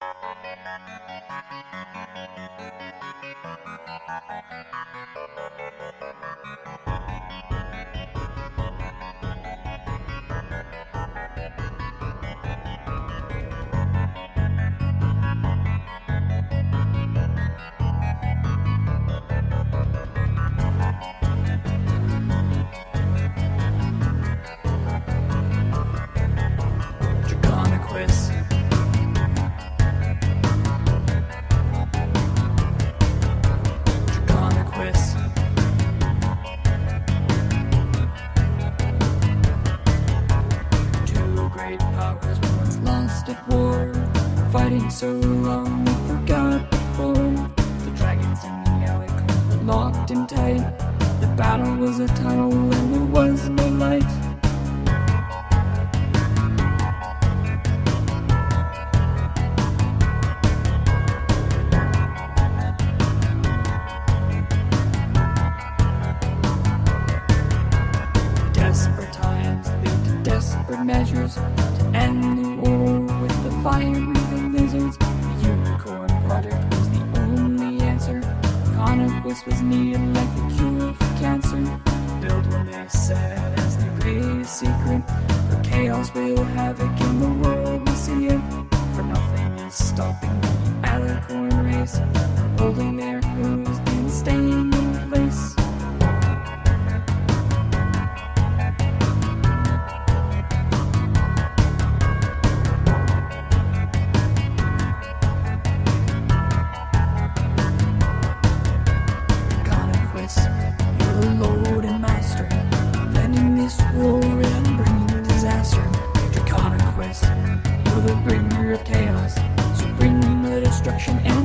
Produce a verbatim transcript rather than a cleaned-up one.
Draconequus. Draconequus. Two great powers were once lost at war, fighting so long we forgot before. The dragons and the alicorns were locked in tight. The battle was a tunnel and there was no light. Desperate times lead to desperate measures to end the war with the fire-breathing lizards. The Unicorn Project was the only answer. Draconequus was needed like a cure for cancer. Built when they said as their greatest secret, for chaos will havoc in the world we see it. For nothing is stopping the alicorn race from holding their hooves and staying in place. You're the lord and master, ending this war and bringing disaster. Draconequus, you're the bringer of chaos, so bring the destruction and